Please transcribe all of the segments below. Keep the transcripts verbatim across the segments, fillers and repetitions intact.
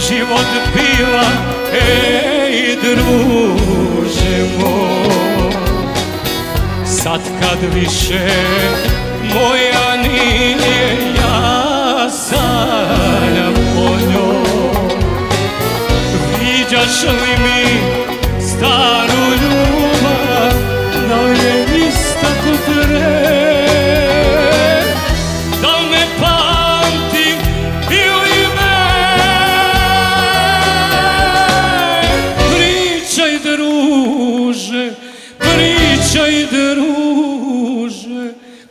život bila, ej druže moj. Sad kad više moja nije, ja sanjam o njoj. Viđaš li mi staru ljubav, da li je ista ko pre? Da li me pamti ili ne? Pričaj druže, pričaj druže,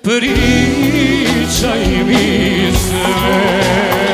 pričaj mi sve.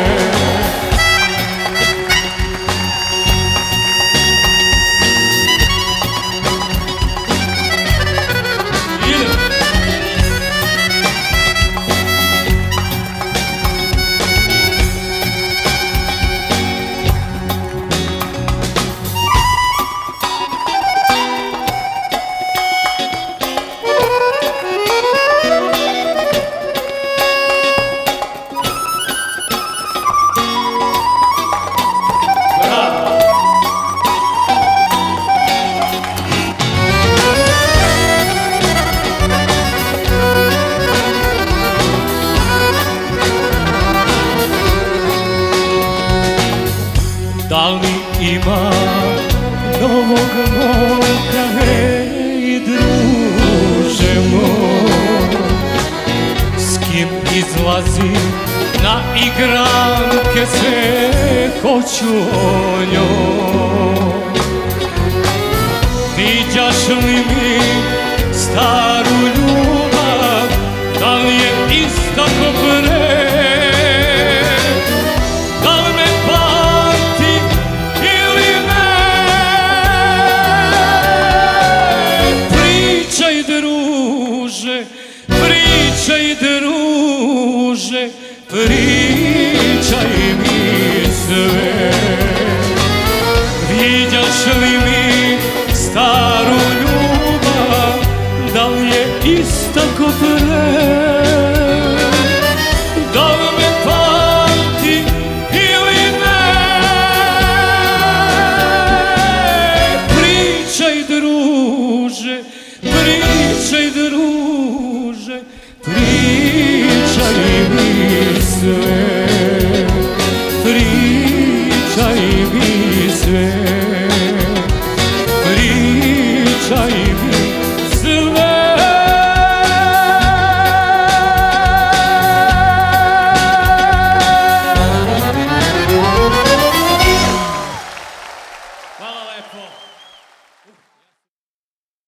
Da li ima novog momka, ej druže moj? S kim izlazi na igranke, sve hoću o njoj. Viđaš li mi staru ljubav, da li je ista ko pre? Pričaj druže, pričaj mi sve. Viđaš li mi staru ljubav, da li je ista ko pre? Da li me pamti ili ne? Pričaj druže, pričaj druže, pričaj mi sve.